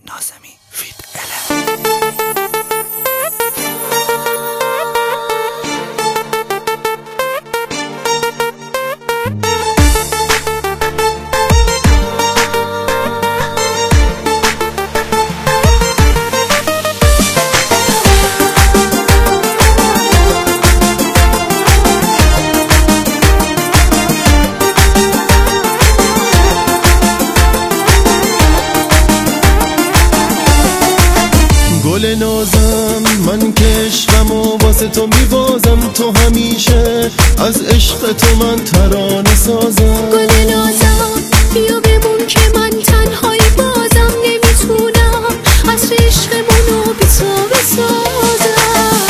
ناظمی فیت اله. گل نازم من که عشقمو واسه تو میبازم، تو همیشه از عشق تو من ترانه سازم. گل نازم بیا بمون که من تنهایی بازم نمیتونم از عشقمونو بی تو بسازم.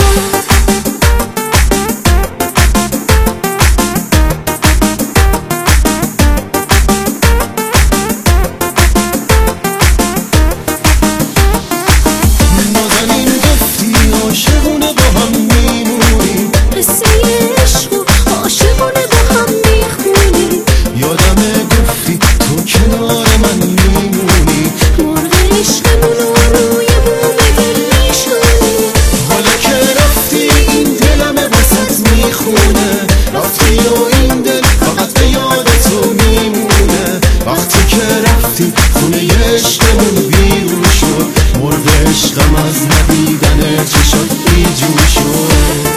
عاشقونه با هم میمونیم، قصه عشق و عاشقونه با هم میخونیم. یادمه گفتی تو کنار من میمونی، مرغ عشقمونو روی بوم دل میشونی. حالا که رفتی این دلمه واسط میخونه، رفتی و این دل فقط به یاد تو میمونه. وقتی که رفتی خونه عشقمون بیرون شد، مرغ عشقم از ندیدن چشات بیجون شد.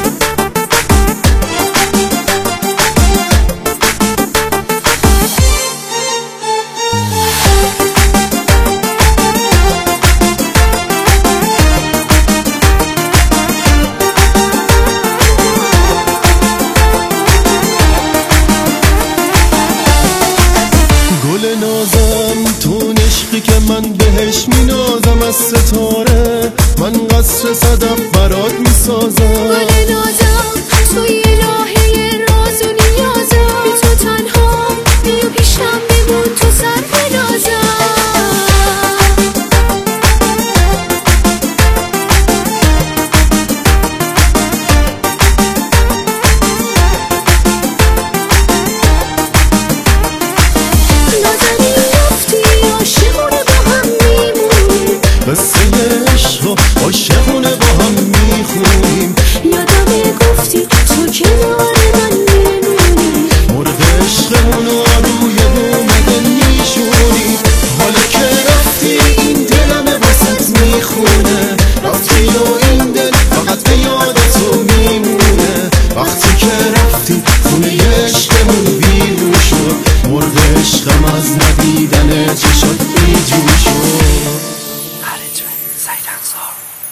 گل نازم تو عشقی که من بهش مینازم، از ستاره من قصر صدف برات میسازم. گل نازم توی الهه راز و نیازم، بی تو تنها بیا پیشم بمون تو سر بنازم. قصه عشق و عاشقونه با هم میخونیم، یادمه گفتی تو کنار من میمونی. مرغ عشقمونو روی بوم دل میشونی. حالا که رفتی این دلمه واسط میخونه، رفتی و این دل فقط به یاد تو میمونه. وقتی که رفتی خونه عشقمون بیرون شد، مرغ عشقم از ندیدن چشات بیجون شد. سعید انصار